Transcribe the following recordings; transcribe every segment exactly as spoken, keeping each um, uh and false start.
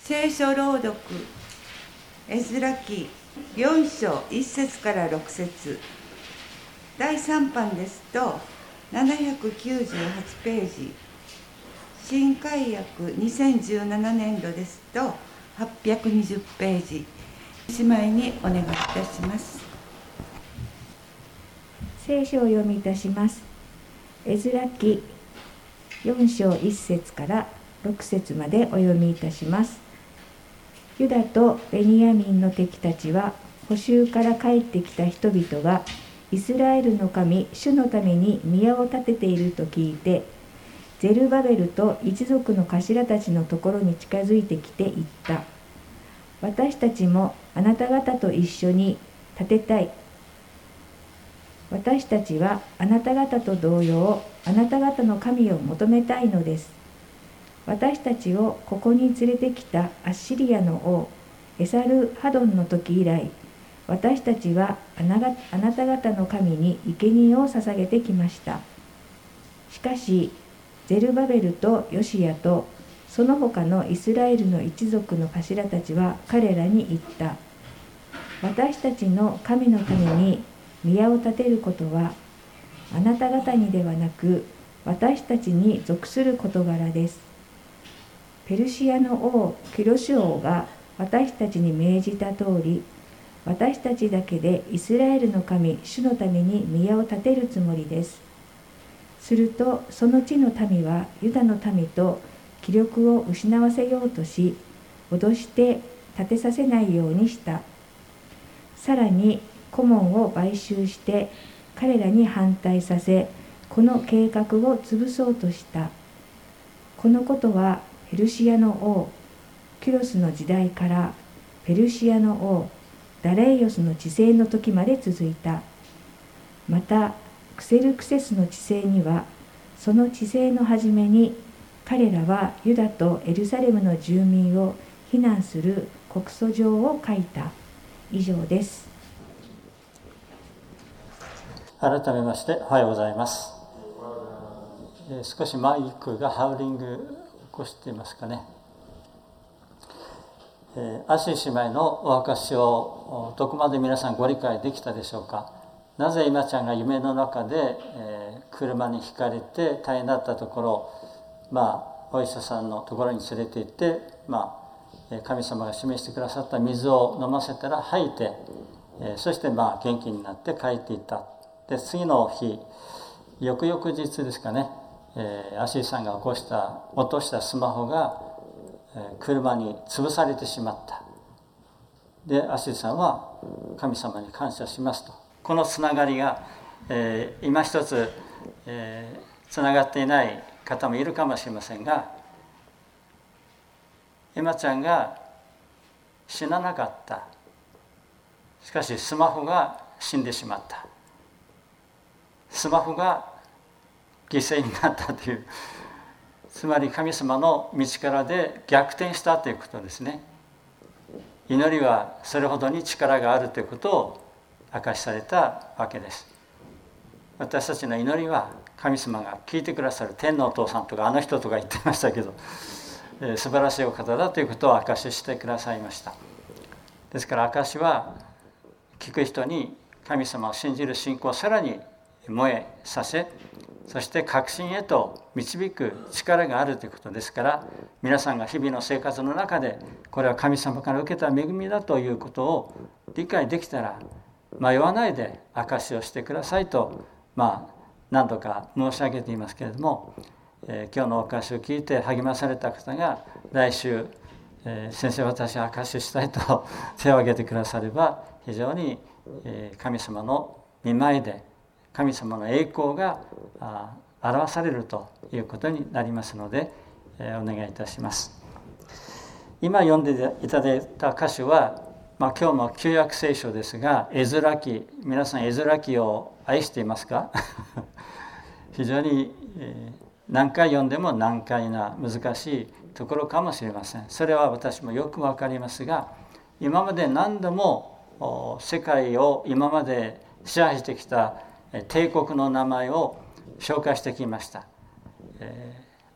聖書朗読エズラ記よん章いっ節からろく節、だいさん版ですとななひゃくきゅうじゅうはちページ、新改訳にせんじゅうななねんどですとはっぴゃくにじゅうページ、姉妹にお願いいたします。 聖書を読みいたします。エズラ記よん章いっ節からろく節までお読みいたします。ユダとベニヤミンの敵たちは捕囚から帰ってきた人々がイスラエルの神主のために宮を建てていると聞いて、ゼルバベルと一族の頭たちのところに近づいてきて言った。私たちもあなた方と一緒に建てたい。私たちはあなた方と同様、あなた方の神を求めたいのです。私たちをここに連れてきたアッシリアの王エサルハドンの時以来、私たちはあなた方の神に生贄を捧げてきました。しかしゼルバベルとヨシヤとその他のイスラエルの一族の頭たちは彼らに言った。私たちの神のために宮を建てることはあなた方にではなく私たちに属する事柄です。ペルシアの王キロシュ王が私たちに命じた通り、私たちだけでイスラエルの神主のために宮を建てるつもりです。するとその地の民はユダの民と気力を失わせようとし、脅して建てさせないようにした。さらに顧問を買収して彼らに反対させ、この計画を潰そうとした。このことはペルシアの王キュロスの時代からペルシアの王ダレイオスの治世の時まで続いた。またクセルクセスの治世には、その治世の初めに彼らはユダとエルサレムの住民を非難する告訴状を書いた。以上です。 改めましておはようございます。えー、少しマイクがハウリング起こしていますかね。えー、アシ姉妹のお証をどこまで皆さんご理解できたでしょうか。なぜ今ちゃんが夢の中で、えー、車にひかれて大変だったところ、まあお医者さんのところに連れて行って、まあ神様が示してくださった水を飲ませたら吐いて、えー、そしてまあ元気になって帰っていった。で次の日、翌々日ですかね、えー、アシーさんが起こした落としたスマホが、えー、車に潰されてしまった。でアシーさんは神様に感謝しますと。このつながりが、えー、今一つ、えー、つながっていない方もいるかもしれませんが、エマちゃんが死ななかった。しかしスマホが死んでしまった。スマホが犠牲になったという、つまり神様の道からで逆転したということですね。祈りはそれほどに力があるということを明かしされたわけです。私たちの祈りは神様が聞いてくださる。天のお父さんとかあの人とか言ってましたけど、えー、素晴らしいお方だということを明かししてくださいました。ですから明かしは聞く人に神様を信じる信仰をさらに燃えさせ、そして確信へと導く力があるということですから、皆さんが日々の生活の中でこれは神様から受けた恵みだということを理解できたら、迷わないで証しをしてくださいと、まあ何度か申し上げていますけれども、えー、今日のお証しを聞いて励まされた方が来週、えー、先生私は証ししたいと手を挙げてくだされば、非常に、えー、神様の御前で神様の栄光が表されるということになりますので、えー、お願いいたします。今読んでいただいた箇所は、まあ、今日も旧約聖書ですが、エズラ記、皆さんエズラ記を愛していますか？非常に、えー、何回読んでも難解な難しいところかもしれません。それは私もよくわかりますが、今まで何度も世界を今まで支配してきた帝国の名前を紹介してきました。えー、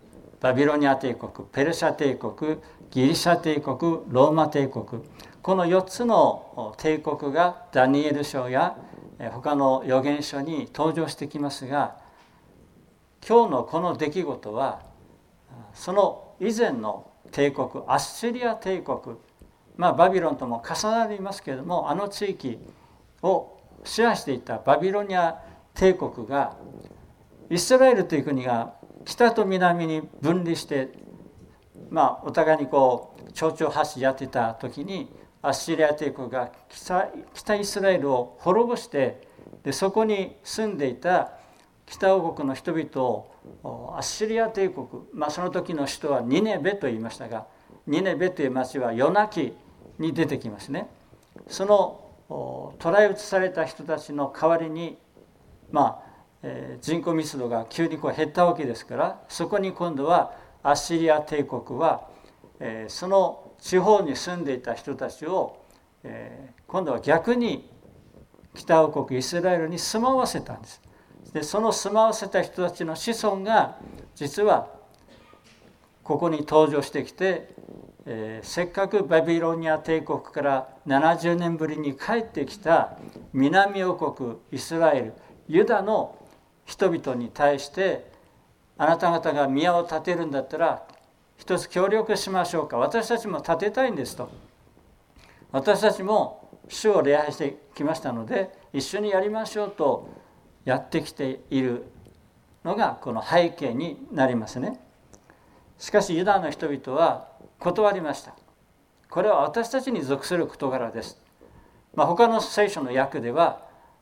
バビロニア帝国、ペルシャ帝国、ギリシャ帝国、ローマ帝国、このよっつの帝国がダニエル書や他の預言書に登場してきますが、今日のこの出来事はその以前の帝国、アッシリア帝国、まあバビロンとも重なりますけれども、あの地域を支配していたバビロニア帝国が、イスラエルという国が北と南に分離して、まあお互いにこう丁々発止やっていた時に、アッシリア帝国が 北, 北イスラエルを滅ぼして、でそこに住んでいた北王国の人々をアッシリア帝国、まあ、その時の首都はニネベと言いましたが、ニネベという町は夜泣きに出てきますね。その捕らえ移された人たちの代わりに、まあえー、人口密度が急にこう減ったわけですから、そこに今度はアッシリア帝国は、えー、その地方に住んでいた人たちを、えー、今度は逆に北王国イスラエルに住まわせたんです。でその住まわせた人たちの子孫が実はここに登場してきて、えー、せっかくバビロニア帝国からななじゅうねんぶりに帰ってきた南王国イスラエル、ユダの人々に対して、あなた方が宮を建てるんだったら一つ協力しましょうか、私たちも建てたいんですと、私たちも主を礼拝してきましたので一緒にやりましょうとやってきているのがこの背景になりますね。しかしユダの人々は断りました。これは私たちに属する事柄です。まあ、他の聖書の訳では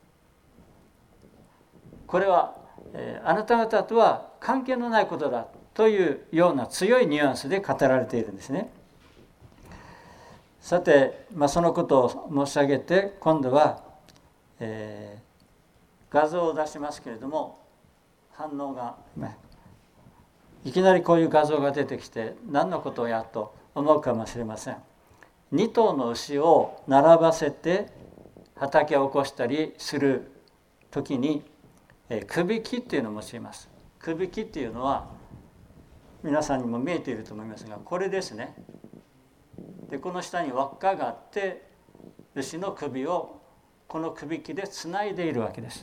これは、えー、あなた方とは関係のないことだというような強いニュアンスで語られているんですね。さて、まあ、そのことを申し上げて、今度は、えー画像を出しますけれども、反応が、ね、いきなりこういう画像が出てきて何のことをやと思うかもしれません。に頭の牛を並ばせて畑を起こしたりする時に、えー、くびきっていうのを用います。くびきっていうのは皆さんにも見えていると思いますが、これですね。でこの下に輪っかがあって、牛の首をこのくびきでつないでいるわけです。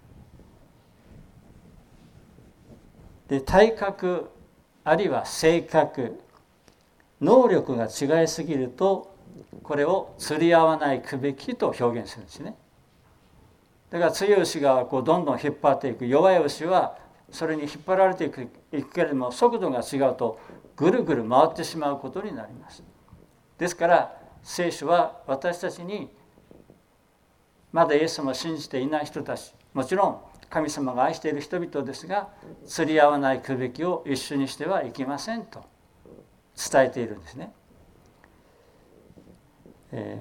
で体格あるいは性格、能力が違いすぎるとこれを釣り合わないくびきと表現するんですね。だから強い牛がこうどんどん引っ張っていく、弱い牛はそれに引っ張られていく、いくけれども速度が違うとぐるぐる回ってしまうことになります。ですから聖書は私たちにまだイエス様を信じていない人たち、もちろん神様が愛している人々ですが、釣り合わないくびきを一緒にしてはいけませんと伝えているんですね。え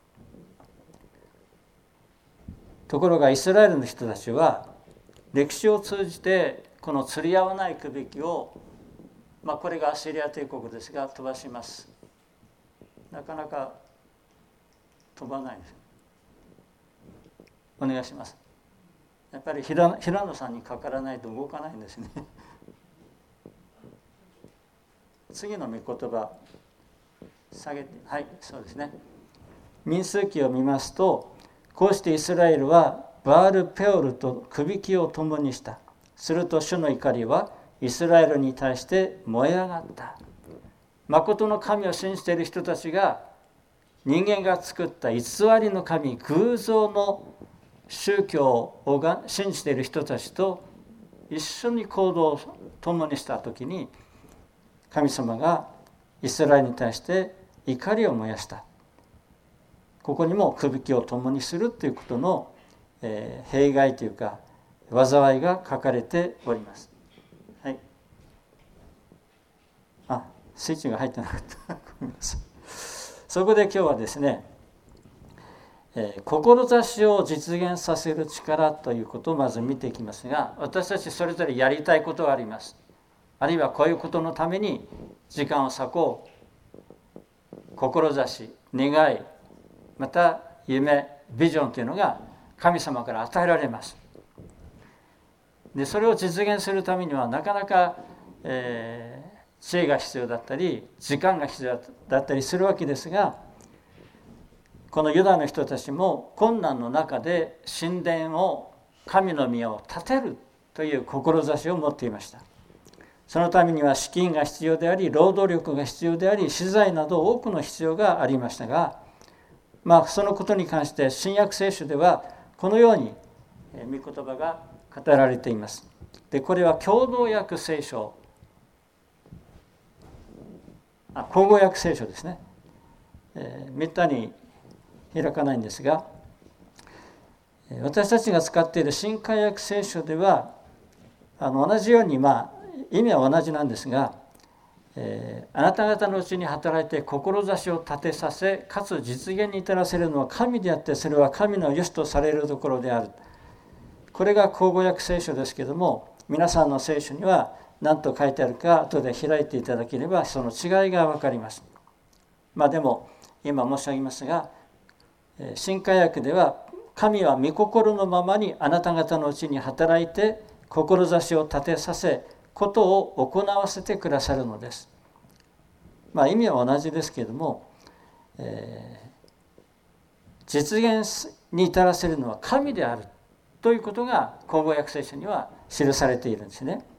ー、ところがイスラエルの人たちは歴史を通じてこの釣り合わないくびきを、まあ、これがアッシリア帝国ですが飛ばします。なかなか飛ばないです。お願いします。やっぱり平野さんにかからないと動かないんですね。次の御言葉下げて、はい、そうですね。民数記を見ますと、こうしてイスラエルはバールペオルとくびきを共にした。すると主の怒りはイスラエルに対して燃え上がった。誠の神を信じている人たちが人間が作った偽りの神、偶像の宗教を信じている人たちと一緒に行動を共にしたときに、神様がイスラエルに対して怒りを燃やした。ここにもくびきを共にするということの、えー、弊害というか災いが書かれております。はい。あ、スイッチが入ってなかった。ごめんなさい。そこで今日はですね、えー、志を実現させる力ということをまず見ていきますが、私たちそれぞれやりたいことがあります。あるいはこういうことのために時間を割こう、志、願い、また夢、ビジョンというのが神様から与えられます。でそれを実現するためにはなかなか、え知恵が必要だったり時間が必要だったりするわけですが、このユダの人たちも困難の中で神殿を、神の宮を建てるという志を持っていました。そのためには資金が必要であり、労働力が必要であり、資材など多くの必要がありましたが、まあそのことに関して新約聖書ではこのように御言葉が語られています。で、これは共同訳聖書、あ、口語訳聖書ですね。えー、めったに開かないんですが、私たちが使っている新海訳聖書ではあの同じように、まあ意味は同じなんですが、えー、あなた方のうちに働いて志を立てさせ、かつ実現に至らせるのは神であって、それは神の良しとされるところである。これが口語訳聖書ですけれども、皆さんの聖書には何と書いてあるか後で開いていただければその違いが分かります。まあでも今申し上げますが、新海訳では神は御心のままにあなた方のうちに働いて志を立てさせ、ことを行わせてくださるのです。まあ意味は同じですけれども、えー、実現に至らせるのは神であるということが口語訳聖書には記されているんですね。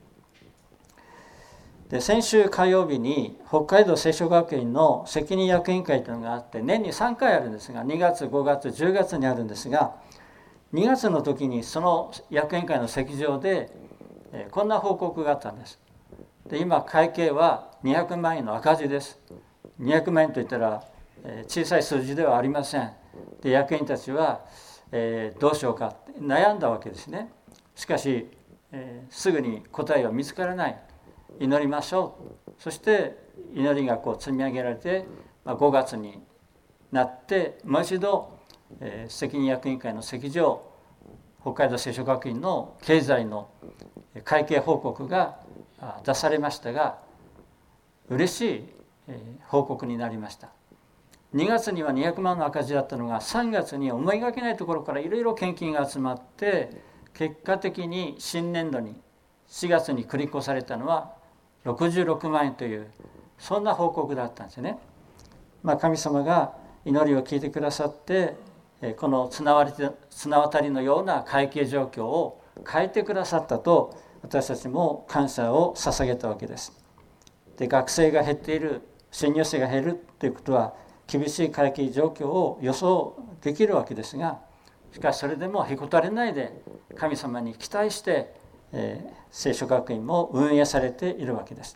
で、先週火曜日に北海道聖書学院の責任役員会というのがあって、年にさんかいあるんですが、にがつ、ごがつ、じゅうがつにあるんですが、にがつの時にその役員会の席上でこんな報告があったんです。で、今会計はにひゃくまんえんの赤字です。にひゃくまんえんといったら小さい数字ではありません。で、役員たちは、えー、どうしようか悩んだわけですね。しかし、えー、すぐに答えは見つからない。祈りましょう。そして祈りがこう積み上げられて、まあ、ごがつになってもう一度、えー、責任役員会の席上、北海道聖書学院の経済の会計報告が出されましたが、嬉しい報告になりました。にがつにはにひゃくまんの赤字だったのが、さんがつに思いがけないところからいろいろ献金が集まって、結果的に新年度にしがつに繰り越されたのはろくじゅうろくまんえんという、そんな報告だったんですね。まあ、神様が祈りを聞いてくださって、この綱渡りのような会計状況を変えてくださったと、私たちも感謝を捧げたわけです。で、学生が減っている、新入生が減るということは厳しい会計状況を予想できるわけですが、しかしそれでもへこたれないで神様に期待して、えー、聖書学院も運営されているわけです。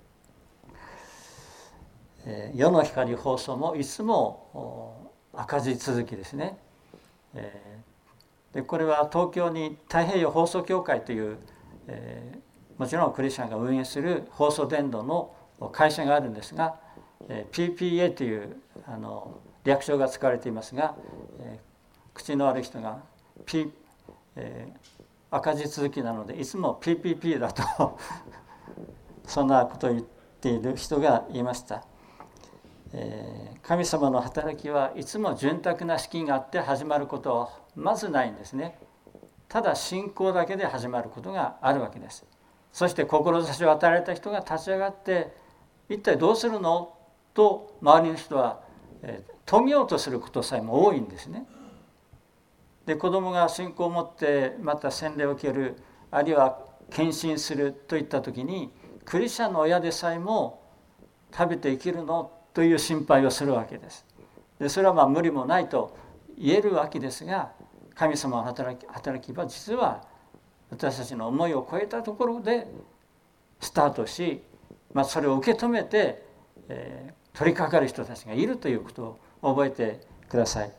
えー、世の光放送もいつも赤字続きですね。えー、でこれは東京に太平洋放送協会という、えー、もちろんクリスチャンが運営する放送伝道の会社があるんですが、えー、ピーピーエー というあの略称が使われていますが、えー、口のある人が、P えー、赤字続きなのでいつも ピーピーピー だとそんなことを言っている人がいました。えー、神様の働きはいつも潤沢な資金があって始まることはまずないんですね。ただ信仰だけで始まることがあるわけです。そして志を与えられた人が立ち上がって、一体どうするのと周りの人は、えー、止めようとすることさえも多いんですね。で、子供が信仰を持ってまた洗礼を受ける、あるいは献身するといった時に、クリスチャンの親でさえも食べて生きるのという心配をするわけです。で、それはまあ無理もないと言えるわけですが、神様の働き、働きは実は私たちの思いを超えたところでスタートし、まあ、それを受け止めて、えー、取り掛かる人たちがいるということを覚えてください。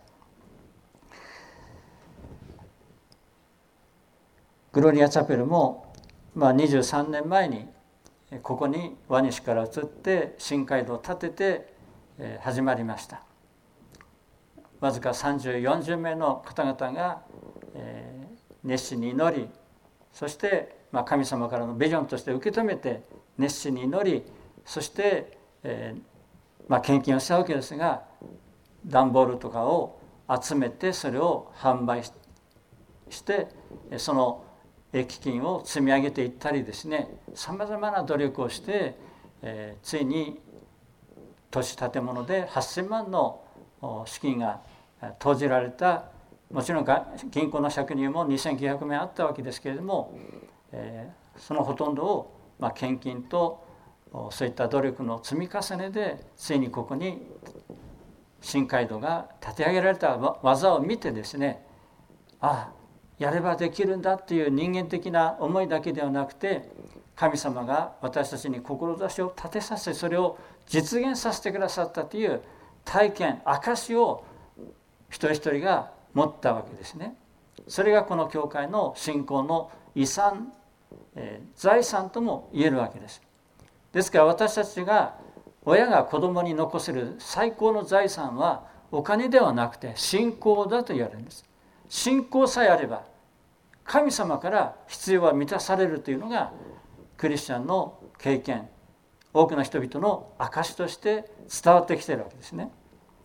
グロリアチャペルも、まあ、にじゅうさんねんまえにここに輪西から移って新街道を建てて、えー、始まりました。わずかさんじゅう、よんじゅうめいの方々が、えー、熱心に祈り、そして、まあ、神様からのビジョンとして受け止めて熱心に祈り、そして、えーまあ、献金をしたわけですが、段ボールとかを集めてそれを販売してその基金を積み上げていったりですね、さまざまな努力をしてえー、ついに都市建物ではっせんまんの資金が投じられた。もちろん銀行の借入もにせんきゅうひゃくまんあったわけですけれども、えー、そのほとんどを、まあ、献金とそういった努力の積み重ねでついにここに新街道が建て上げられた技を見てですね、ああやればできるんだっていう人間的な思いだけではなくて、神様が私たちに志を立てさせ、それを実現させてくださったという体験、証を一人一人が持ったわけですね。それがこの教会の信仰の遺産、えー、財産とも言えるわけです。ですから私たちが親が子供に残せる最高の財産はお金ではなくて信仰だと言われるんです。信仰さえあれば神様から必要は満たされるというのがクリスチャンの経験、多くの人々の証として伝わってきているわけですね。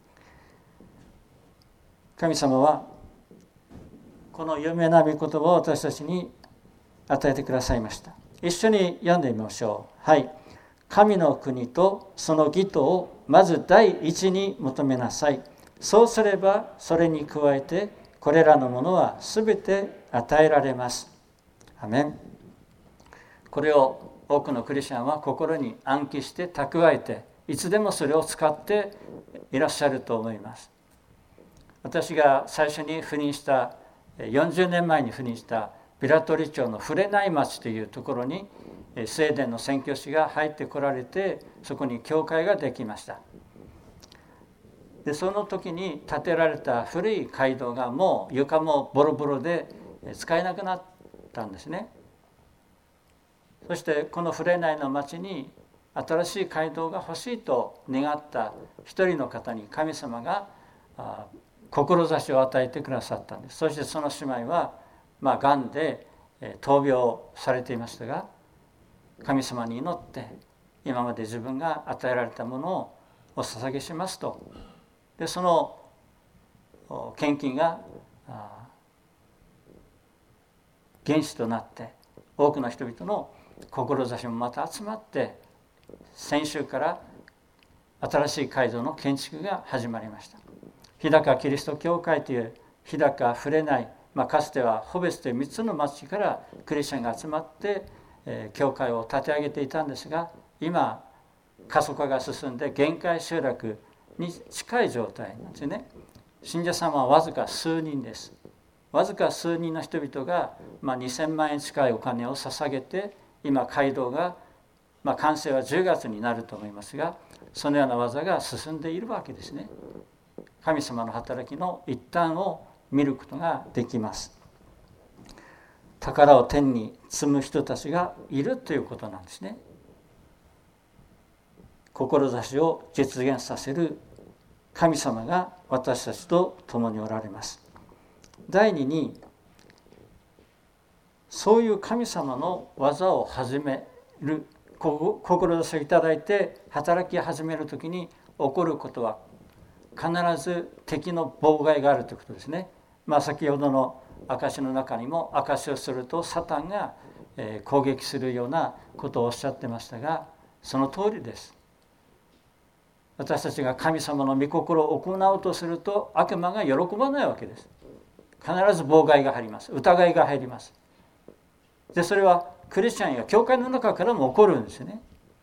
神様はこの有名な御言葉を私たちに与えてくださいました。一緒に読んでみましょう。はい。神の国とその義とをまず第一に求めなさい。そうすればそれに加えてこれらのものはすべて与えられます。アメン。これを多くのクリスチャンは心に暗記して蓄えて、いつでもそれを使っていらっしゃると思います。私が最初に赴任したよんじゅうねんまえに赴任したビラトリ町の紅町というところにスウェーデンの宣教師が入ってこられて、そこに教会ができました。でその時に建てられた古い街道がもう床もボロボロで使えなくなったんですね。そしてこの紅の町に新しい街道が欲しいと願った一人の方に神様が志を与えてくださったんです。そしてその姉妹はまあがんで闘病されていましたが、神様に祈って今まで自分が与えられたものをお捧げしますと。でその献金が原資となって多くの人々の志もまた集まって、先週から新しい街道の建築が始まりました。日高キリスト教会という日高紅、まあ、かつてはホベスというみっつの町からクリスチャンが集まって、えー、教会を立て上げていたんですが、今過疎化が進んで限界集落に近い状態なんですよね。信者様はわずか数人です。わずか数人の人々が、まあ、にせんまんえん近いお金を捧げて、今街道が、まあ、完成はじゅうがつになると思いますが、そのような技が進んでいるわけですね。神様の働きの一端を見ることができます。宝を天に積む人たちがいるということなんですね。志を実現させる神様が私たちと共におられます。第二に、そういう神様の技を始める、志をいただいて働き始めるときに起こることは必ず敵の妨害があるということですね。まあ、先ほどの証の中にも、証をするとサタンが攻撃するようなことをおっしゃってましたが、その通りです。私たちが神様の御心を行おうとすると悪魔が喜ばないわけです。必ず妨害が入ります。疑いが入ります。でそれはクリスチャンや教会の中からも起こるんですよね。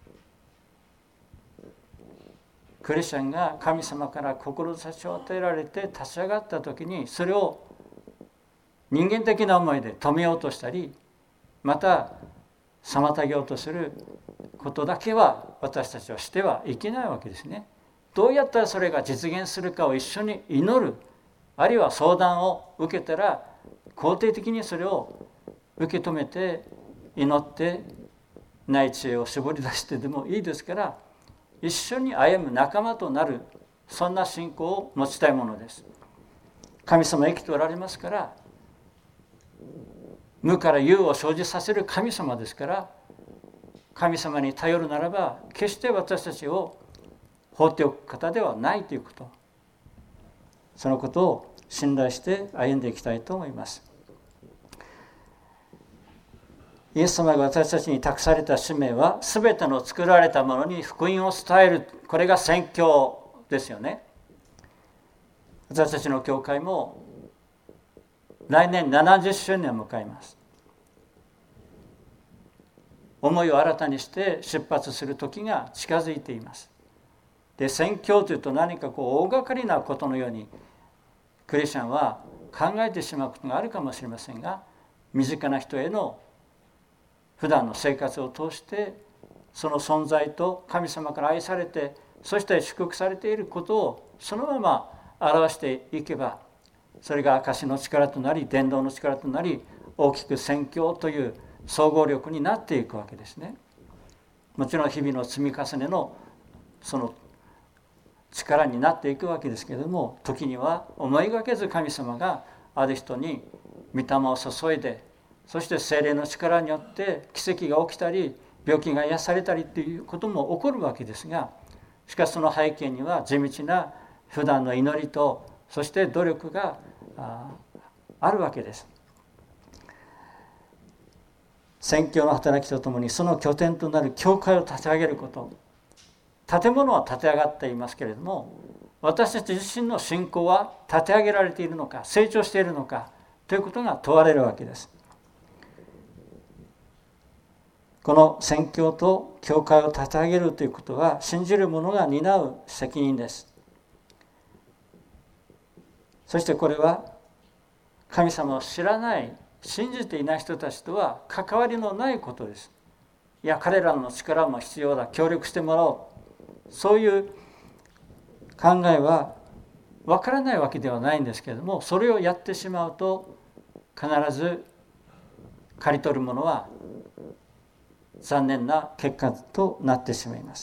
クリスチャンが神様から志を与えられて立ち上がった時に、それを人間的な思いで止めようとしたり、また妨げようとすることだけは私たちはしてはいけないわけですね。どうやったらそれが実現するかを一緒に祈る、あるいは相談を受けたら肯定的にそれを受け止めて祈って内知恵を絞り出してでもいいですから、一緒に歩む仲間となる、そんな信仰を持ちたいものです。神様生きておられますから、無から有を生じさせる神様ですから、神様に頼るならば決して私たちを放っておく方ではないということ、そのことを信頼して歩んでいきたいと思います。 イエス様が私たちに託された使命は、すべての作られたものに福音を伝える。これが宣教ですよね。私たちの教会も来年ななじゅっしゅうねんを迎えます。思いを新たにして出発する時が近づいています。で、宣教というと何かこう大掛かりなことのようにクリスチャンは考えてしまうことがあるかもしれませんが、身近な人への普段の生活を通してその存在と神様から愛されて、そして祝福されていることをそのまま表していけば、それが証の力となり伝道の力となり、大きく宣教という総合力になっていくわけですね。もちろん日々の積み重ねのその力になっていくわけですけれども、時には思いがけず神様がある人に御霊を注いで、そして聖霊の力によって奇跡が起きたり病気が癒されたりということも起こるわけですが、しかしその背景には地道な普段の祈りと、そして努力があるわけです。宣教の働きとともにその拠点となる教会を立ち上げること、建物は建て上がっていますけれども、私たち自身の信仰は立て上げられているのか、成長しているのかということが問われるわけです。この宣教と教会を立て上げるということは、信じる者が担う責任です。そしてこれは神様を知らない、信じていない人たちとは関わりのないことです。いや、彼らの力も必要だ、協力してもらおう、そういう考えはわからないわけではないんですけれども、それをやってしまうと必ず刈り取るものは残念な結果となってしまいます。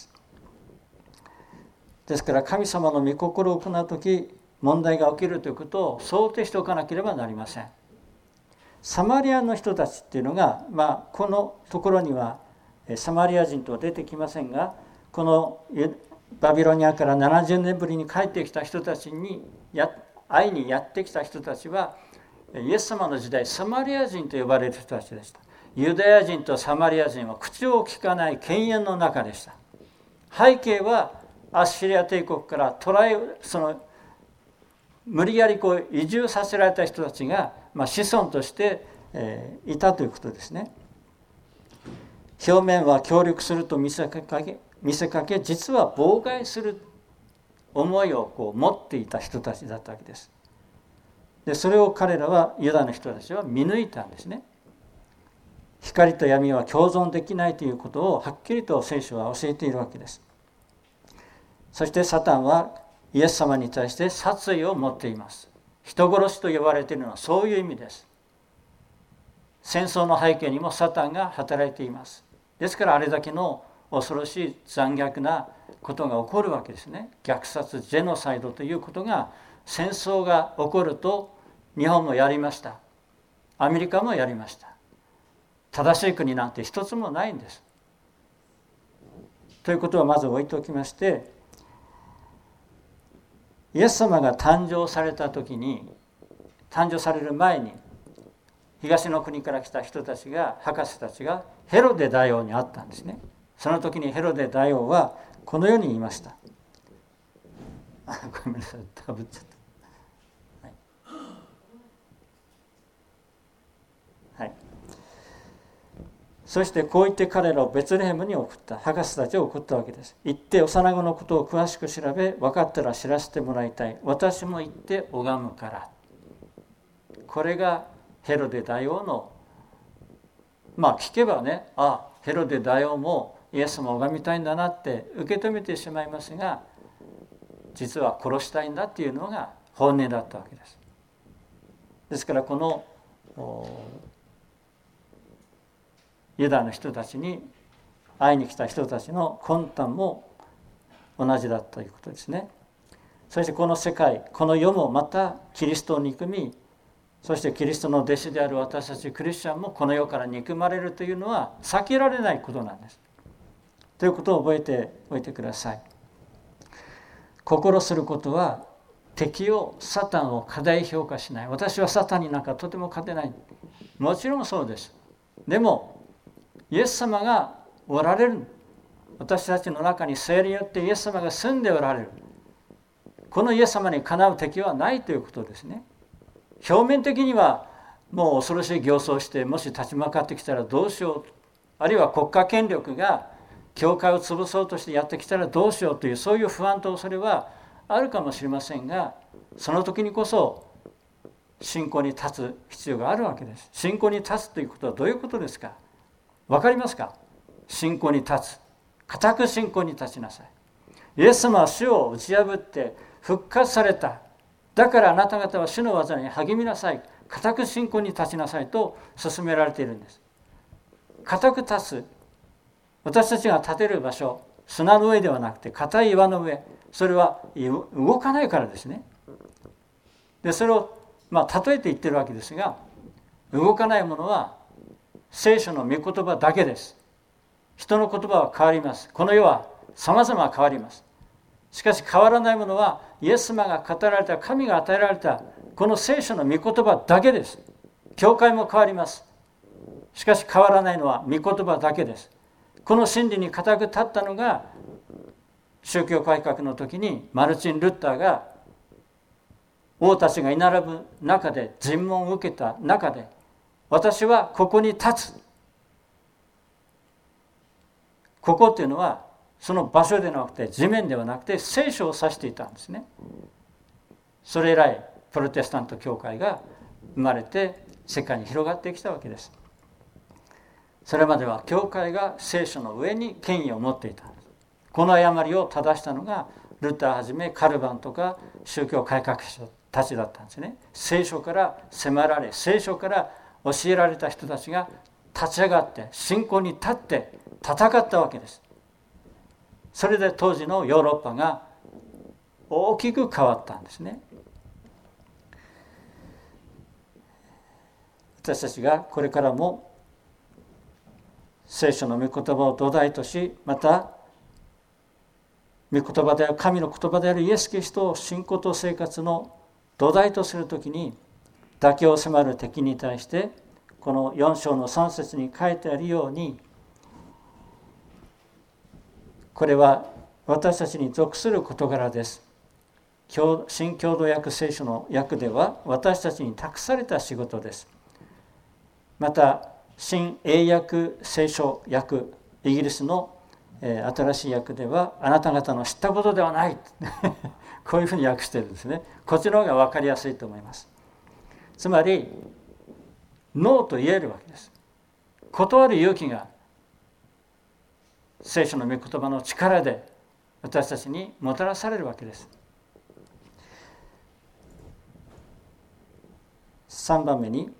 ですから神様の御心を行うとき、問題が起きるということを想定しておかなければなりません。サマリアの人たちっていうのが、まあ、このところにはサマリア人とは出てきませんが、このバビロニアからななじゅうねんぶりに帰ってきた人たちにや会いにやってきた人たちは、イエス様の時代サマリア人と呼ばれる人たちでした。ユダヤ人とサマリア人は口を聞かない犬猿の中でした。背景はアッシリア帝国から捕らえその無理やりこう移住させられた人たちが、まあ、子孫として、えー、いたということですね。表面は協力すると見せかけ、見せかけ実は妨害する思いをこう持っていた人たちだったわけです。で、それを彼らはユダの人たちは見抜いたんですね。光と闇は共存できないということをはっきりと聖書は教えているわけです。そしてサタンはイエス様に対して殺意を持っています。人殺しと呼ばれているのはそういう意味です。戦争の背景にもサタンが働いています。ですからあれだけの恐ろしい残虐なことが起こるわけですね。虐殺、ジェノサイドということが、戦争が起こると日本もやりました。アメリカもやりました。正しい国なんて一つもないんです。ということをまず置いておきまして、イエス様が誕生された時に、誕生される前に東の国から来た人たちが、博士たちがヘロデ大王に会ったんですね。その時にヘロデ大王はこのように言いました。あ、ごめんなさい、かぶっちゃった。はい、はい、そしてこう言って彼らをベツレヘムに送った。博士たちを送ったわけです。行って幼子のことを詳しく調べ、分かったら知らせてもらいたい。私も行って拝むから。これがヘロデ大王の、まあ聞けばね、あ、ヘロデ大王もイエス様を拝みたいんだなって受け止めてしまいますが、実は殺したいんだっていうのが本音だったわけです。ですからこのユダの人たちに会いに来た人たちの魂胆も同じだったということですね。そしてこの世界、この世もまたキリストを憎み、そしてキリストの弟子である私たちクリスチャンもこの世から憎まれるというのは避けられないことなんです。ということを覚えておいてください。心することは敵を、サタンを過大評価しない。私はサタンになんかとても勝てない。もちろんそうです。でもイエス様がおられる。私たちの中に聖霊によってイエス様が住んでおられる。このイエス様にかなう敵はないということですね。表面的にはもう恐ろしい形相をして、もし立ち向かってきたらどうしよう、あるいは国家権力が教会を潰そうとしてやってきたらどうしようという、そういう不安と恐れはあるかもしれませんが、その時にこそ信仰に立つ必要があるわけです。信仰に立つということはどういうことですか。わかりますか。信仰に立つ、固く信仰に立ちなさい。イエス様は死を打ち破って復活された。だからあなた方は主の技に励みなさい。固く信仰に立ちなさいと勧められているんです。固く立つ。私たちが立てる場所、砂の上ではなくて固い岩の上、それは動かないからですね。でそれをまあ例えて言ってるわけですが、動かないものは聖書の御言葉だけです。人の言葉は変わります。この世は様々変わります。しかし変わらないものはイエス様が語られた、神が与えられたこの聖書の御言葉だけです。教会も変わります。しかし変わらないのは御言葉だけです。この真理に固く立ったのが、宗教改革の時にマルチン・ルッターが王たちが居並ぶ中で尋問を受けた中で、私はここに立つ。ここっていうのはその場所ではなくて、地面ではなくて聖書を指していたんですね。それ以来プロテスタント教会が生まれて世界に広がってきたわけです。それまでは教会が聖書の上に権威を持っていた。この誤りを正したのがルターはじめカルバンとか宗教改革者たちだったんですね。聖書から迫られ、聖書から教えられた人たちが立ち上がって信仰に立って戦ったわけです。それで当時のヨーロッパが大きく変わったんですね。私たちがこれからも聖書の御言葉を土台とし、また御言葉である神の言葉であるイエス・キリストを信仰と生活の土台とするときに、妥協を迫る敵に対してこのよん章のさん節に書いてあるように、これは私たちに属する事柄です。新共同訳聖書の訳では私たちに託された仕事です。また新英訳聖書訳、イギリスの新しい訳ではあなた方の知ったことではないこういうふうに訳しているんですね。こっちの方が分かりやすいと思います。つまりノーと言えるわけです。断る勇気が聖書の御言葉の力で私たちにもたらされるわけです。さんばんめに、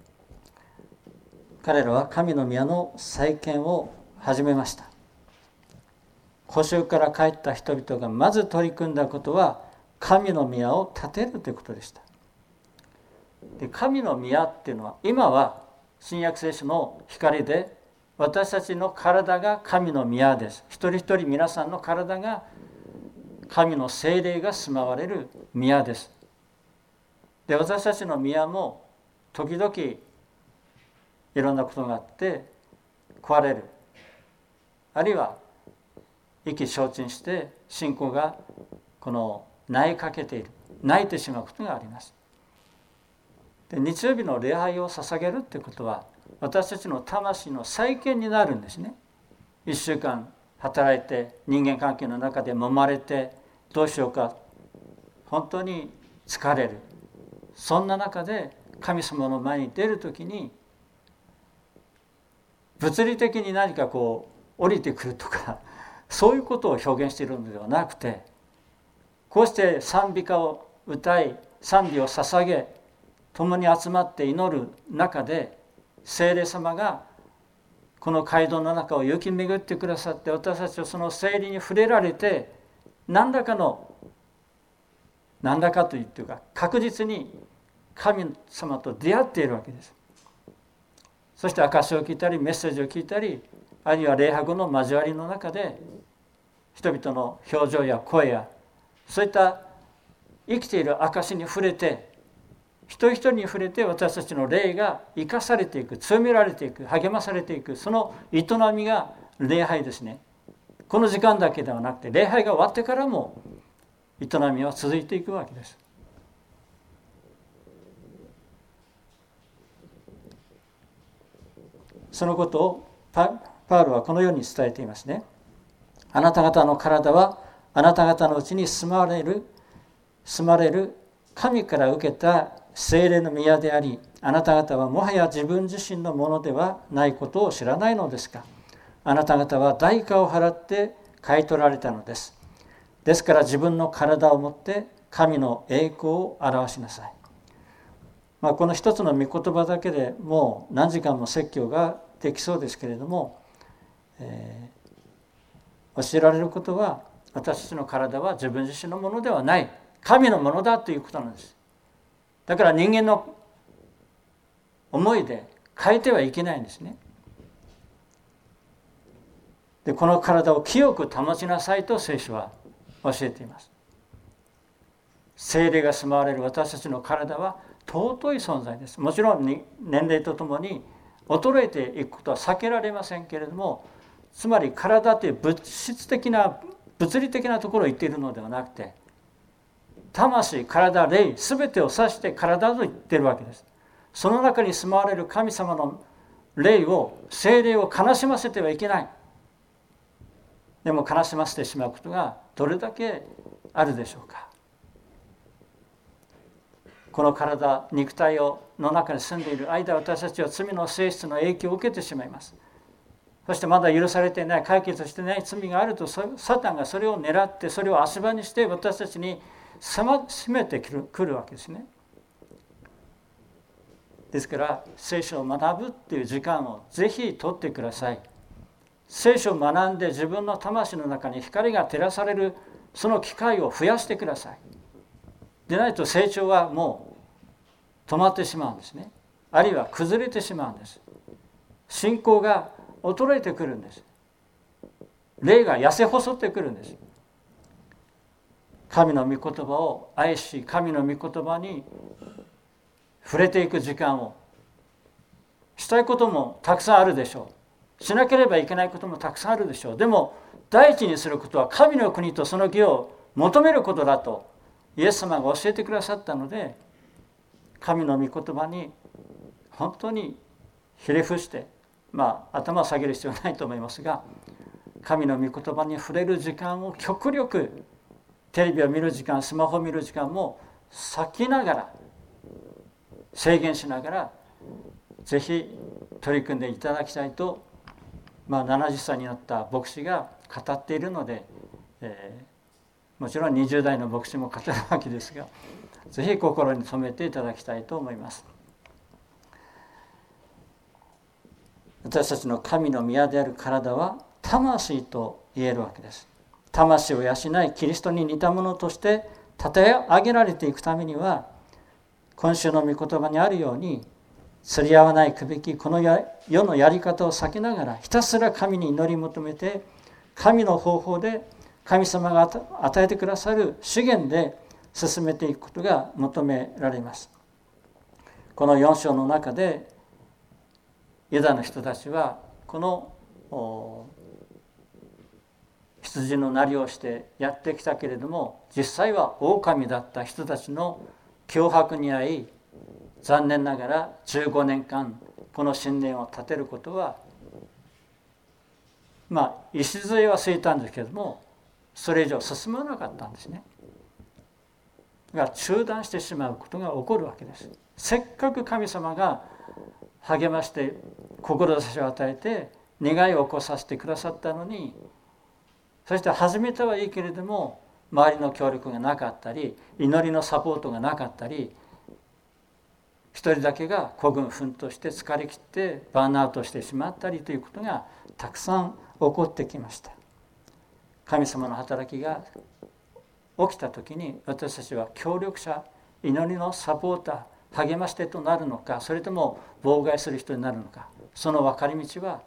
彼らは神の宮の再建を始めました。捕囚から帰った人々がまず取り組んだことは神の宮を建てるということでした。で、神の宮っていうのは今は新約聖書の光で私たちの体が神の宮です。一人一人皆さんの体が神の聖霊が住まわれる宮です。で、私たちの宮も時々いろんなことがあって壊れる、あるいは意気消沈して信仰がこの萎えかけている、泣いてしまうことがあります。で、日曜日の礼拝を捧げるってことは私たちの魂の再建になるんですね。一週間働いて人間関係の中で揉まれてどうしようか本当に疲れる、そんな中で神様の前に出るときに物理的に何かこう降りてくるとかそういうことを表現しているのではなくて、こうして賛美歌を歌い賛美を捧げ共に集まって祈る中で聖霊様がこの街道の中を行き巡ってくださって、私たちはその聖霊に触れられて何らかの何らかというか確実に神様と出会っているわけです。そして証しを聞いたりメッセージを聞いたり、あるいは礼拝後の交わりの中で人々の表情や声やそういった生きている証に触れて、 一人一人に触れて私たちの霊が生かされていく、強められていく、励まされていく、その営みが礼拝ですね。この時間だけではなくて、礼拝が終わってからも営みは続いていくわけです。そのことを パ, パウロはこのように伝えていますね。あなた方の体はあなた方のうちに住まれる住まれる神から受けた聖霊の宮であり、あなた方はもはや自分自身のものではないことを知らないのですか。あなた方は代価を払って買い取られたのです。ですから自分の体をもって神の栄光を表しなさい。まあ、この一つの御言葉だけでもう何時間も説教ができそうですけれども、えー、教えられることは、私たちの体は自分自身のものではない、神のものだということなんです。だから人間の思いで変えてはいけないんですね。で、この体を清く保ちなさいと聖書は教えています。聖霊が住まわれる私たちの体は尊い存在です。もちろん年齢とともに衰えていくことは避けられませんけれども、つまり体という物質的な物理的なところを言っているのではなくて、魂、体、霊、すべてを指して体と言っているわけです。その中に住まわれる神様の霊を、聖霊を悲しませてはいけない。でも悲しませてしまうことがどれだけあるでしょうか。この体、肉体をの中に住んでいる間、私たちは罪の性質の影響を受けてしまいます。そしてまだ許されていない、解決していない罪があると、サタンがそれを狙って、それを足場にして私たちに攻めてくるわけですね。ですから聖書を学ぶっていう時間をぜひ取ってください。聖書を学んで自分の魂の中に光が照らされるその機会を増やしてください。でないと成長はもう止まってしまうんですね。あるいは崩れてしまうんです。信仰が衰えてくるんです。霊が痩せ細ってくるんです。神の御言葉を愛し、神の御言葉に触れていく時間を、したいこともたくさんあるでしょう。しなければいけないこともたくさんあるでしょう。でも第一にすることは神の国とその義を求めることだとイエス様が教えてくださったので、神の御言葉に本当にひれ伏して、まあ頭を下げる必要はないと思いますが、神の御言葉に触れる時間を極力、テレビを見る時間、スマホを見る時間も避けながら、制限しながらぜひ取り組んでいただきたいと、まあ、ななじゅっさいになった牧師が語っているので、えー、もちろんにじゅう代の牧師も語るわけですが、ぜひ心に留めていただきたいと思います。私たちの神の宮である体は魂と言えるわけです。魂を養い、キリストに似たものとして立て上げられていくためには、今週の御言葉にあるように、釣り合わないくべきこの世のやり方を避けながら、ひたすら神に祈り求めて、神の方法で神様が与えてくださる資源で進めていくことが求められます。このよん章の中でユダの人たちはこの羊のなりをしてやってきたけれども、実際は狼だった人たちの脅迫に遭い、残念ながらじゅうごねんかんこの神殿を建てることは、まあ礎は据えたんですけれども、それ以上進まなかったんですね。が中断してしまうことが起こるわけです。せっかく神様が励まして志を与えて願いを起こさせてくださったのに、そして始めたはいいけれども周りの協力がなかったり、祈りのサポートがなかったり、一人だけが孤軍奮闘して疲れ切ってバーンアウトしてしまったりということがたくさん起こってきました。神様の働きが起きた時に、私たちは協力者、祈りのサポーター、励まし手となるのか、それとも妨害する人になるのか、その分かれ道は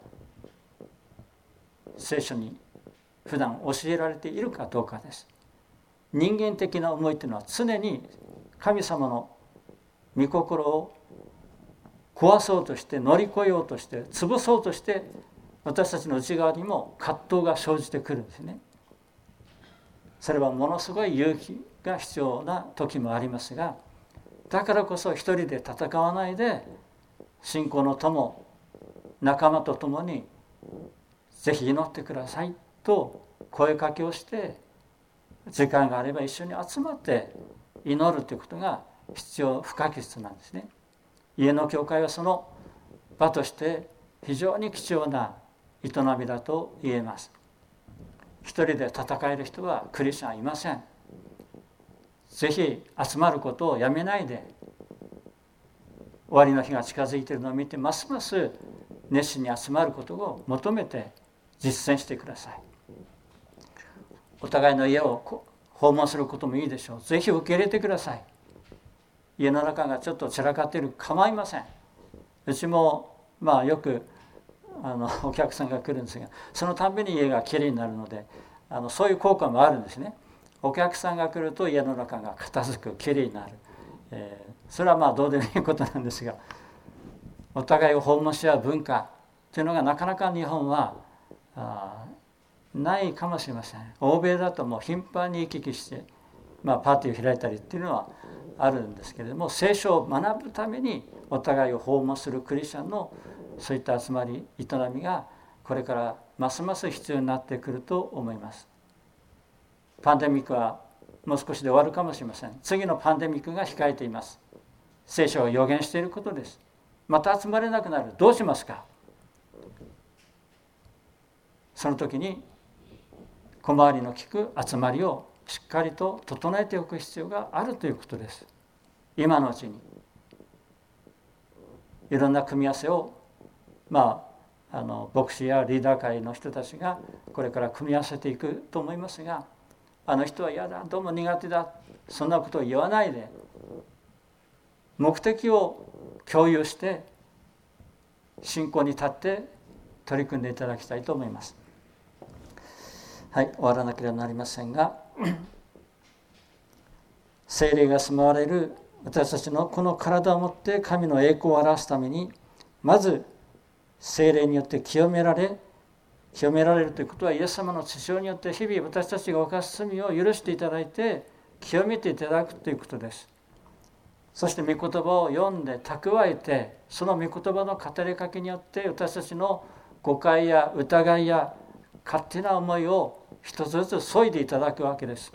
聖書に普段教えられているかどうかです。人間的な思いというのは常に神様の御心を壊そうとして乗り越えようとして潰そうとして私たちの内側にも葛藤が生じてくるんですね。それはものすごい勇気が必要な時もありますが、だからこそ一人で戦わないで信仰の友仲間と共にぜひ祈ってくださいと声かけをして、時間があれば一緒に集まって祈るということが必要不可欠なんですね。家の教会はその場として非常に貴重な営みだと言えます。一人で戦える人はクリスチャンはいません。ぜひ集まることをやめないで、終わりの日が近づいているのを見てますます熱心に集まることを求めて実践してください。お互いの家を訪問することもいいでしょう。ぜひ受け入れてください。家の中がちょっと散らかっている構いません。うちもまあよくあのお客さんが来るんですが、そのたんびに家がきれいになるので、あのそういう効果もあるんですね。お客さんが来ると家の中が片付く、きれいになる、えー、それはまあどうでもいいことなんですが、お互いを訪問し合う文化というのがなかなか日本はあないかもしれません。欧米だともう頻繁に行き来して、まあ、パーティーを開いたりっていうのはあるんですけれども、聖書を学ぶためにお互いを訪問するクリスチャンのそういった集まり営みがこれからますます必要になってくると思います。パンデミックはもう少しで終わるかもしれません。次のパンデミックが控えています。聖書が予言していることです。また集まれなくなる。どうしますか。その時に小回りの利く集まりをしっかりと整えておく必要があるということです。今のうちにいろんな組み合わせをまああの牧師やリーダー会の人たちがこれから組み合わせていくと思いますが、あの人は嫌だ、どうも苦手だ、そんなことを言わないで目的を共有して信仰に立って取り組んでいただきたいと思います。はい、終わらなければなりませんが、聖霊が住まわれる私たちのこの体をもって神の栄光を表すために、まず聖霊によって清められ、清められるということはイエス様の血潮によって日々私たちが犯す罪を許していただいて清めていただくということです。そして御言葉を読んで蓄えて、その御言葉の語りかけによって私たちの誤解や疑いや勝手な思いを一つずつ削いでいただくわけです。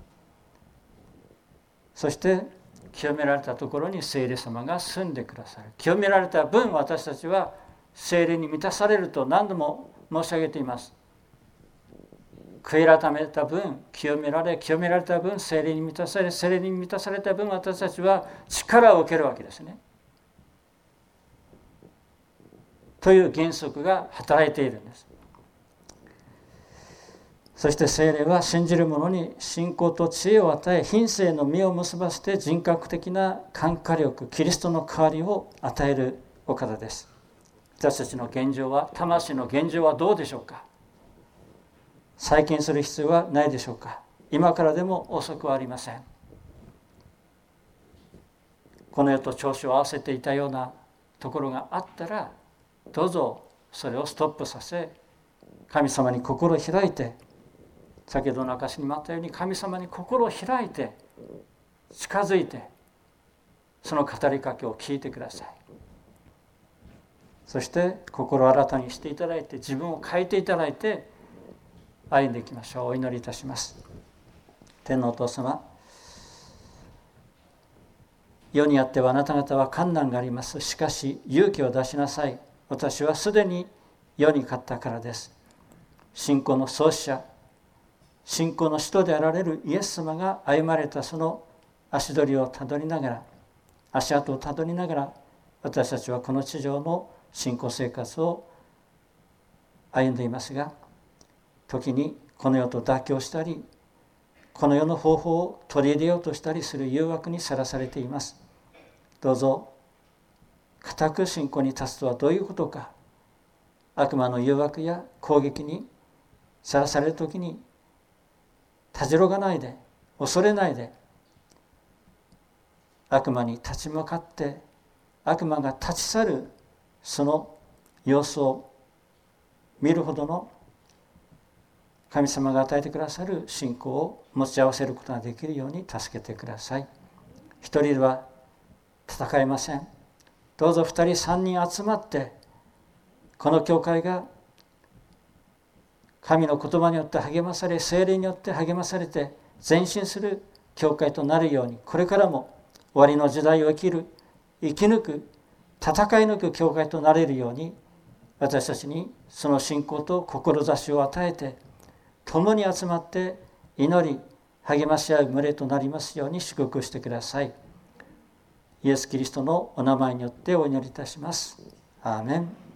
そして清められたところに聖霊様が住んでくださる。清められた分、私たちは聖霊に満たされると何度も申し上げています。悔い改めた分、清められ、清められた分、聖霊に満たされ、聖霊に満たされた分、私たちは力を受けるわけですね。という原則が働いているんです。そして聖霊は信じる者に信仰と知恵を与え、品性の実を結ばせて人格的な感化力、キリストの代わりを与えるお方です。私たちの現状は、魂の現状はどうでしょうか。再建する必要はないでしょうか。今からでも遅くはありません。この世と調子を合わせていたようなところがあったら、どうぞそれをストップさせ、神様に心を開いて、先ほどの証にもあったように神様に心を開いて近づいて、その語りかけを聞いてください。そして心を新たにしていただいて、自分を変えていただいて歩んでいきましょう。お祈りいたします。天のお父様、世にあってはあなた方は困難があります。しかし勇気を出しなさい。私はすでに世に勝ったからです。信仰の創始者、信仰の使徒であられるイエス様が歩まれたその足取りをたどりながら、足跡をたどりながら、私たちはこの地上の信仰生活を歩んでいますが、時にこの世と妥協したり、この世の方法を取り入れようとしたりする誘惑にさらされています。どうぞ固く信仰に立つとはどういうことか、悪魔の誘惑や攻撃にさらされるときにたじろがないで、恐れないで、 悪魔に立ち向かって悪魔が立ち去るその様子を見るほどの神様が与えてくださる信仰を持ち合わせることができるように助けてください。一人では戦えません。どうぞ二人三人集まってこの教会が神の言葉によって励まされ、聖霊によって励まされて前進する教会となるように、これからも終わりの時代を生きる、生き抜く、戦い抜く教会となれるように、私たちにその信仰と志を与えて、共に集まって祈り励まし合う群れとなりますように祝福してください。イエス・キリストのお名前によってお祈りいたします。アーメン。